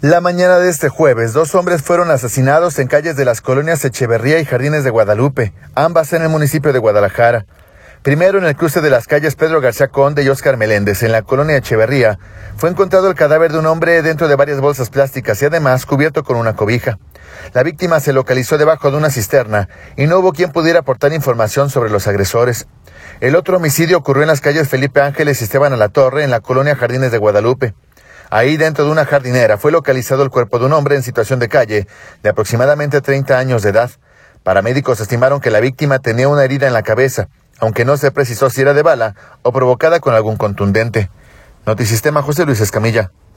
La mañana de este jueves, 2 hombres fueron asesinados en calles de las colonias Echeverría y Jardines de Guadalupe, ambas en el municipio de Guadalajara. Primero, en el cruce de las calles Pedro García Conde y Óscar Meléndez, en la colonia Echeverría, fue encontrado el cadáver de un hombre dentro de varias bolsas plásticas y además cubierto con una cobija. La víctima se localizó debajo de una cisterna y no hubo quien pudiera aportar información sobre los agresores. El otro homicidio ocurrió en las calles Felipe Ángeles y Esteban Alatorre, en la colonia Jardines de Guadalupe. Ahí, dentro de una jardinera, fue localizado el cuerpo de un hombre en situación de calle, de aproximadamente 30 años de edad. Paramédicos estimaron que la víctima tenía una herida en la cabeza, aunque no se precisó si era de bala o provocada con algún contundente. Notisistema, José Luis Escamilla.